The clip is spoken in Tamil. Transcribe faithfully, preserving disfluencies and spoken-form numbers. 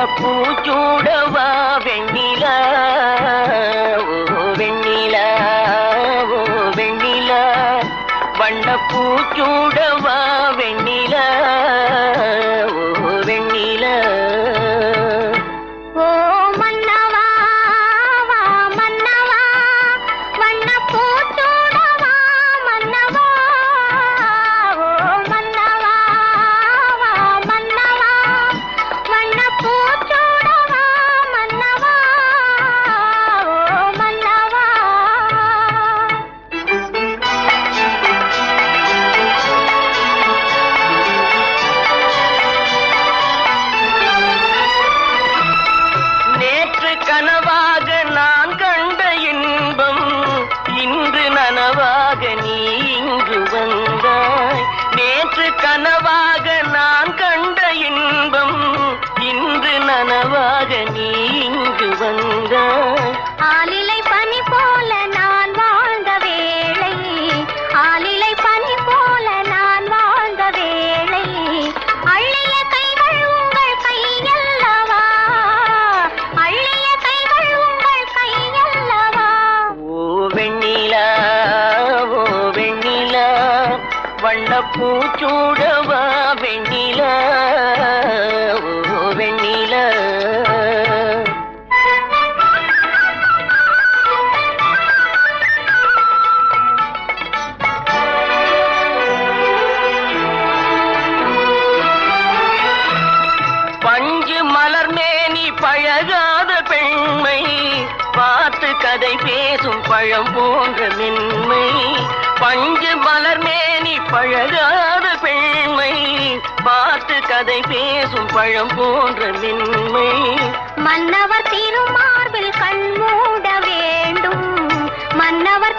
பூச்சூடவா வெண்ணிலா ஓ வெண்ணிலா ஓ வெண்ணிலா வண்ண பூச்சூடவா வெண்ணிலா ஓ வெண்ணிலா ஓ மன்னவா வா மன்னவா வண்ண பூச்சூடவா மன்னவா ஓ மன்னவா வா மன்னவா வண்ண பூச்சூடவா மன்னவா ஓ மன்னவா கனவாக நான் கண்ட இன்பம் இன்று நனவாக நீ இங்கு வந்தாய். நேற்று கனவாக நான் கண்ட இன்பம் இன்று நனவாக நீ இங்கு வந்தாய். ஆலிலை பனி போல நான் வாழ்ந்த வேளை ஆலிலை பனி போல நான் வாழ்ந்த வேளை அள்ளிய கைகள் உங்கள் கையல்லவா அள்ளிய கைகள் உங்கள் கையல்லவா. ஓ வெண்ணிலா ஓ வெண்ணிலா வண்ண பூச்சூடவா வெண்ணிலா ஓ வெண்ணிலா பஞ்சு மலர் மேனி பழகாத பெண்மை பார்த்து கதை பேசும் பழம் போன்ற மென்மை. பஞ்சு மலர் மேனி பழகாத பெண்மை பார்த்து கதை பேசும் பழம் போன்ற மென்மை. மன்னவர் திருமார்பில் கண் மூட வேண்டும் மன்னவர்